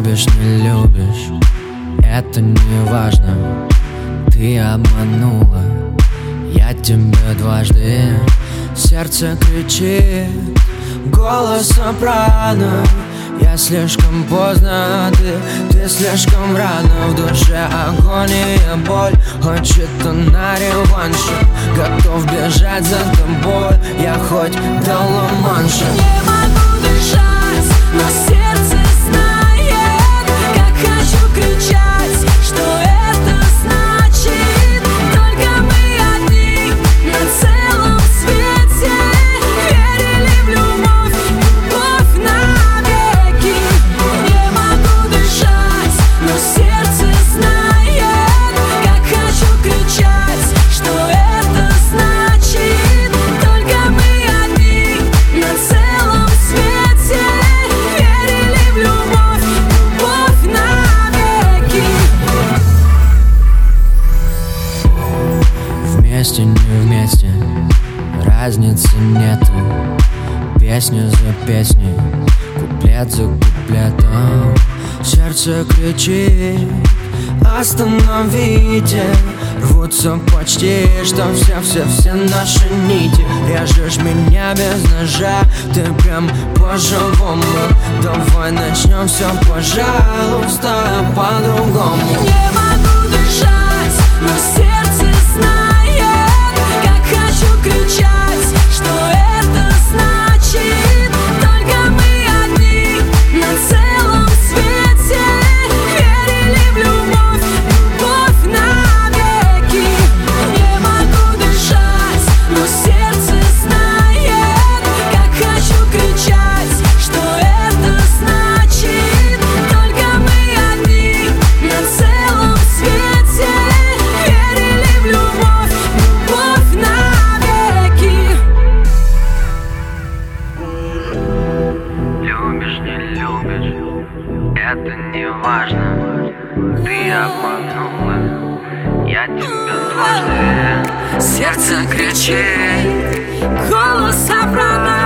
Любишь, не любишь, это не важно. Ты обманула, я тебя дважды. Сердце кричит, голос сопрано. Я слишком поздно, ты слишком рано. В душе агония, боль, хочет на реванше. Готов бежать за тобой, я хоть до Ла-Манша. Не могу дышать, но сердце знает, как хочу кричать, что это значит. Только мы одни на целом свете. Верили в любовь, любовь навеки. Не могу дышать, но сердце знает, как хочу кричать, что это значит. Только мы одни на целом свете. Верили в любовь, любовь навеки. Вместе, не вместе, разницы нету. Песню за песней, куплет за куплетом. Сердце кричит, остановите. Рвутся почти, что все наши нити. Режешь меня без ножа, ты прям по-живому. Давай начнем все, пожалуйста, по-другому. Не могу дышать, но сердце знает, как хочу кричать, что это значит. Только мы одни на целом свете. Верили в любовь, любовь навеки. Не могу дышать, но сердце знает, как хочу кричать, что это значит. Только мы одни на целом свете. Верили в любовь, любовь навеки. Любишь, не любишь, это не важно. Ты обманула, я тебя дважды. Сердце кричит, голос обратно.